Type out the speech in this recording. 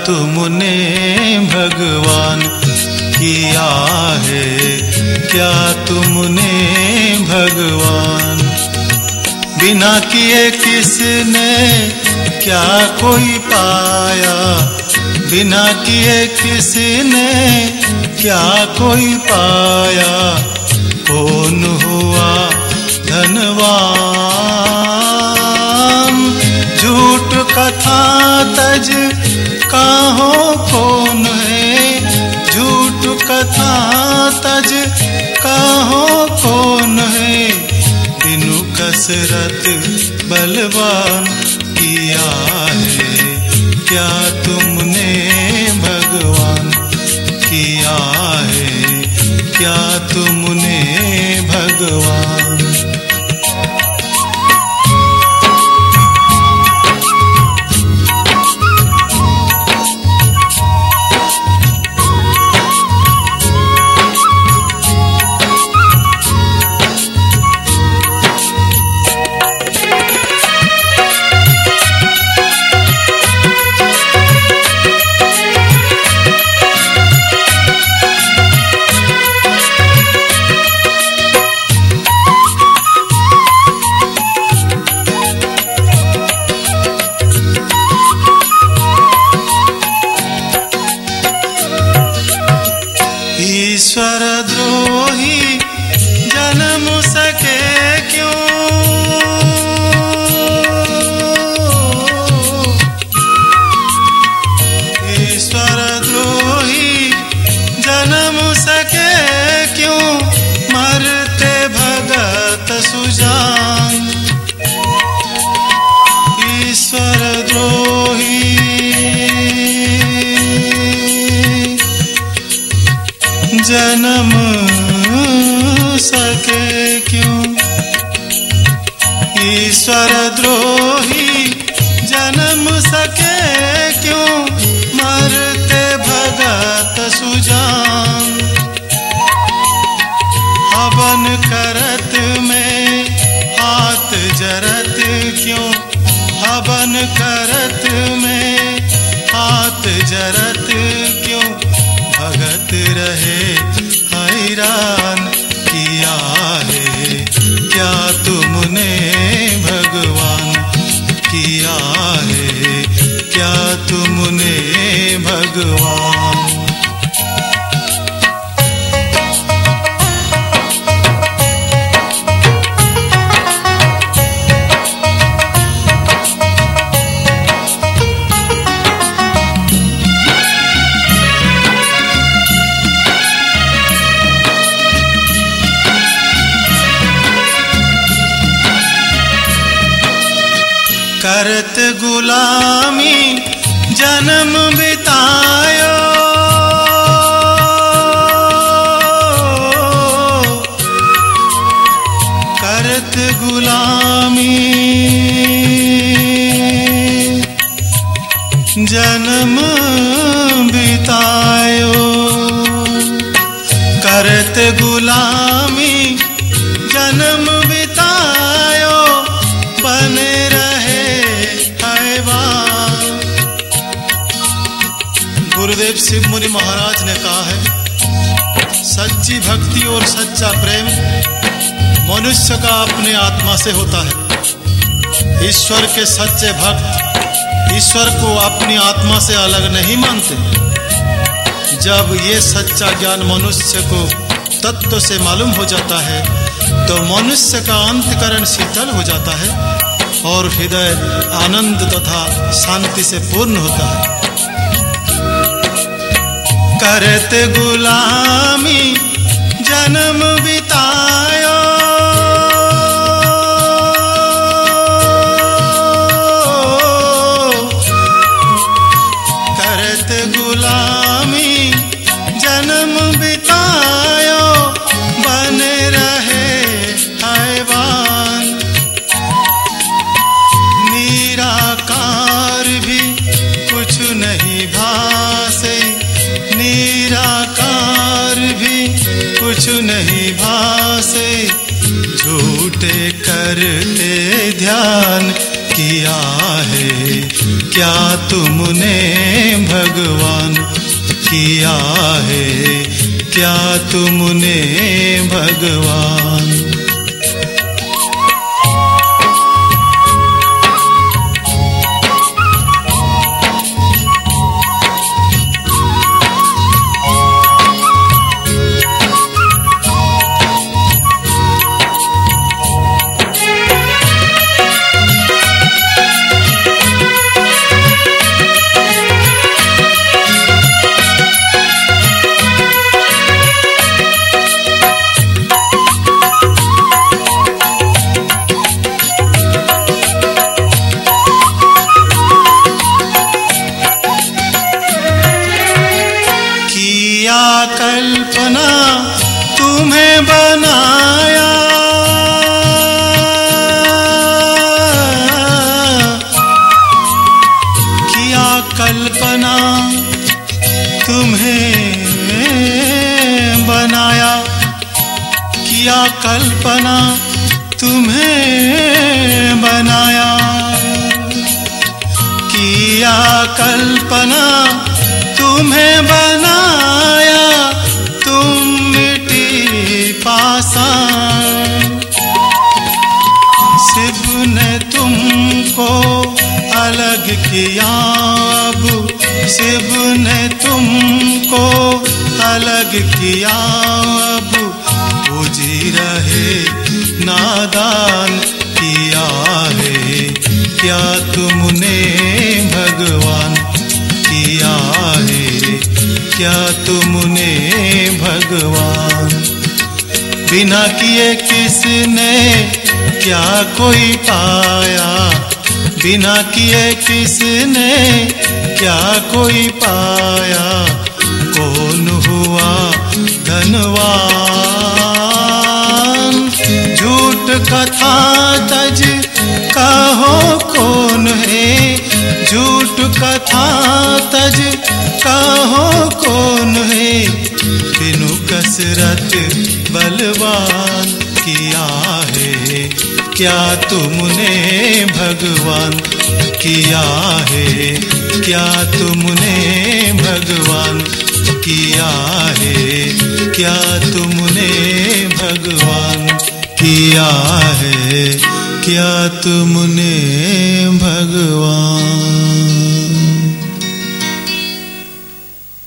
तुमने भगवान किया है, क्या तुमने भगवान। बिना किए किसने क्या कोई पाया, बिना किए किसने क्या कोई पाया। कौन हुआ धनवान, झूठ कथा तज काहो कौन है, झूठ कथा तज काहो कौन है। बिनु कसरत बलवान किया है, क्या तुमने भगवान किया है, क्या तुमने भगवान। ईश्वर द्रोही जन्म सके क्यों, ईश्वर द्रोही जन्म सके क्यों। मरते भगत सुजान, ईश्वर द्रोही जन्म सके क्यों। ईश्वर द्रोही जन्म सके क्यों। मरते भगत सुजान, हवन करत में हाथ जरत क्यों, हवन करत में हाथ जरत क्यों। भगत रहे हैरान किया है, क्या तुमने भगवान किया है, क्या तुमने भगवान। करत गुलामी जन्म बितायो, करत गुलामी जन्म बितायो। करत गुलामी जन्म बितायो, बने गुरुदेव शिव मुनि महाराज ने कहा है, सच्ची भक्ति और सच्चा प्रेम मनुष्य का अपने आत्मा से होता है। ईश्वर के सच्चे भक्त ईश्वर को अपनी आत्मा से अलग नहीं मानते। जब ये सच्चा ज्ञान मनुष्य को तत्व से मालूम हो जाता है तो मनुष्य का अंतःकरण शीतल हो जाता है और हृदय आनंद तथा शांति से पूर्ण होता है। करत गुलामी जन्म बितायो, करत गुलामी जन्म बितायो, बने रहे हैवान। निराकार भी कुछ नहीं भासे, निराकार भी कुछ नहीं भासे। झूठे करते ध्यान किया है क्या तुमने भगवान, किया है क्या तुमने भगवान। कल्पना तुम्हें बनाया, किया कल्पना तुम्हें बनाया, किया कल्पना तुम्हें बनाया, किया कल्पना तुम्हें बनाया, तुम मिट्टी पाषाण। शिव ने तुमको अलग किया, अब शिव ने तुमको अलग किया, अब पूजी रहे नादान। किया है क्या तुमने भगवान, किया है क्या तुमने भगवान। बिना किए किसने क्या कोई पाया, बिना किए किसने क्या कोई पाया। कौन हुआ धनवान, झूठ कथा तज कहो कौन है, झूठ कथा तज कहो कौन है। बिनु कसरत बलवान, किया है क्या तुमने भगवान, किया है क्या तुमने भगवान, किया है क्या तुमने भगवान, किया है क्या तुमने भगवान।